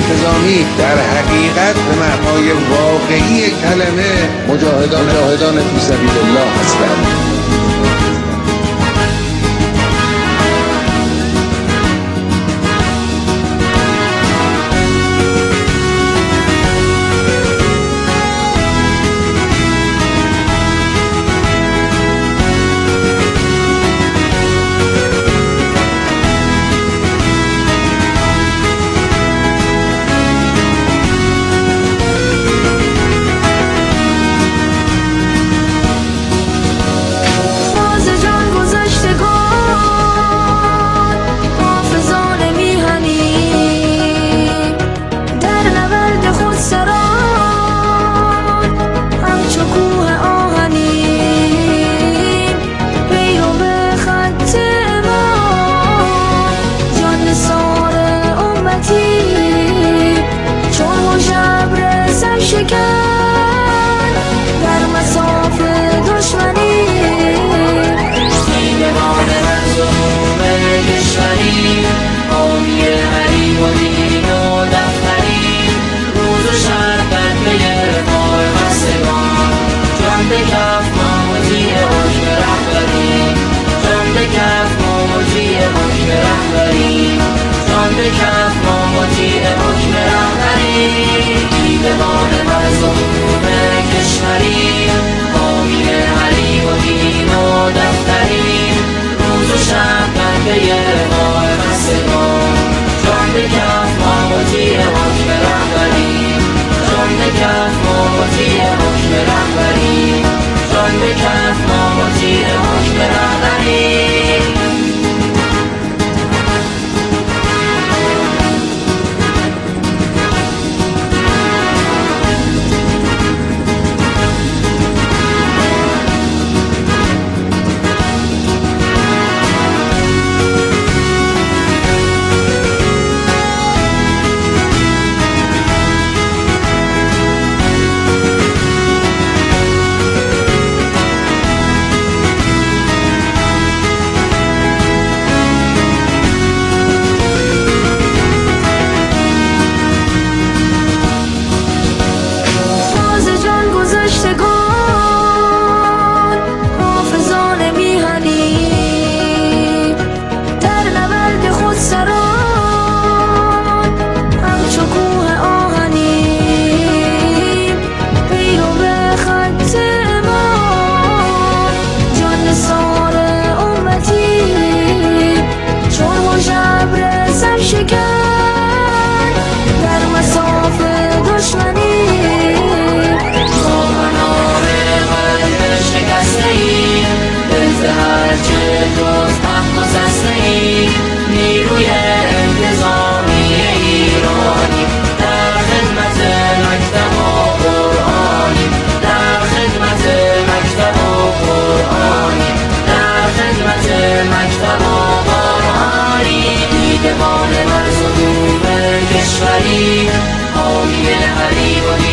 انتظامی در حقیقت به معنای واقعی کلمه مجاهدان فی سبیل الله هستند. در مساف دشمنی دیدمان مظلوم کشوری حامی حریم و دین و دفتری روز و شب قلبه پای خستگان جان به کف ما مجیه حکم رهبری جان به کف ما مجیه حکم رهبری جان به کف ما مجیه حکم رهبری دیدمان مظلوم کشوری حامی حریم و دین و دفتری روز و شب قلبه پای خستگان جان به کف ما مجیه حکم رهبری جان به کف ما مجیه حکم رهبری جان به کف ما مجیه حکم رهبری در مساف دشمنی سامنار قلب شکسته ای دل هرچه جز حق و سسته ای نیروی انتظامی ایرانی در خدمت مکتب و قرآنی در خدمت مکتب و قرآنی در خدمت مکتب و قرآنی دیدمان مظلوم کشوری حامی حریم و